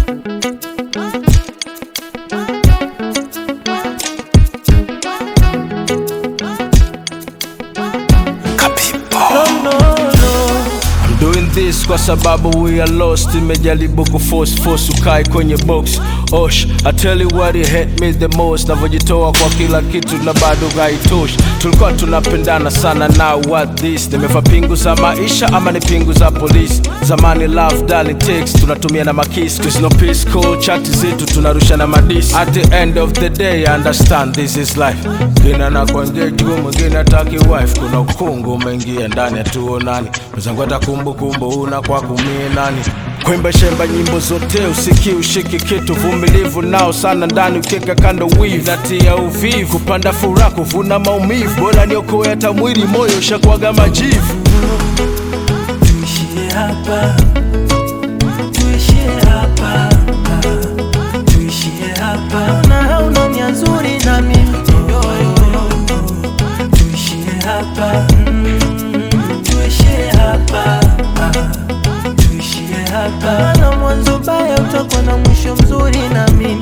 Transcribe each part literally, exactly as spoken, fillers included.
Kwa sababu we are lost, imejaribu kuforce force ukai kwenye box. Osh, I tell you what it hit me the most. Navojitoa kwa kila kitu na bado haitoshi. Tulikuwa tunapendana sana, now what this? Nimefa pingu za maisha ama ni pingu za polisi? Zamani love darling text tunatumia na makisi, cause no peace call chat zetu tunarusha na madisi. At the end of the day I understand this is life. Gina na kuangia juu mwingine ataki wife. Kuna ukungu umeingia ndani hatuonani. Mzangu hata kumbu kumbu una kwa kumie nani. Kuimba shemba nyimbo zote usiki ushiki kitu. Vumilivu nao sana ndani ukeka kando weave. Natia uvivu kupanda furaha kuvuna maumivu. Bora niokoe hata mwili moyo ushakuwaga majivu. Tuishie hapa, tuishie hapa, tuishie hapa. Na hauna nia nzuri na mimi. Tuishie hapa, tuishie hapa, tuishie hapa. Na mwanzo baya utakuwa na mwisho mzuri na mimi.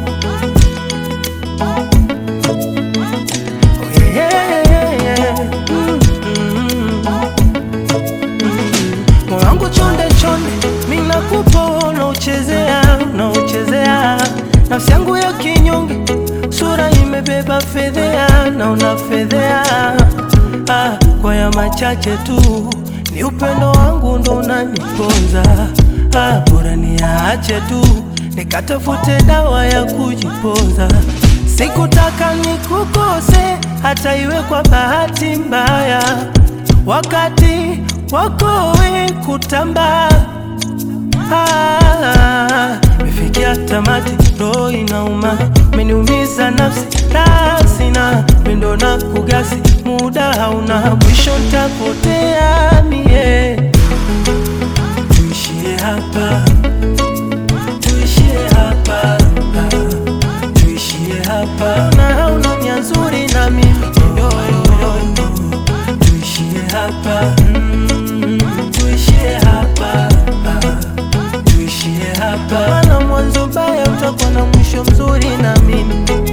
Mwangu chonde chonde, mina kupo unauchezea, unauchezea. Nafsi yangu ya kinyonge, sura imebeba fedhea na unafedhea. Ah, kwa ya machache tu, ni upendo wangu ndo unaniponza. Ah, bora niache tu, nikatafute dawa ya kujipoza. Sikutaka nikukose, hata iwe kwa bahati mbaya. Wakati wako we kutamba, ah, mefikia tamati, roho inauma. Meniumiza nafsi, raha sina, mendo na kugasi. Muda hauna mwisho, nitapotea mie. Tuishie hapa, tuishie hapa, tuishie hapa. Na hauna nia nzuri na mimi. Tuishie hapa, tuishie hapa, tuishie hapa. Na mwanzo baya utakuwa na mwisho mzuri na mimi.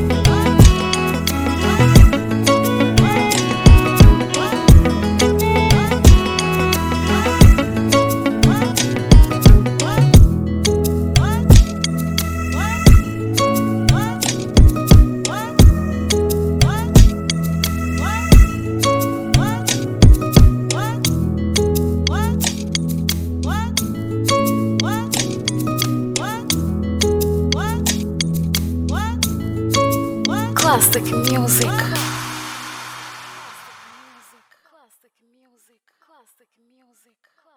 Classic music. Classic music. Classic music.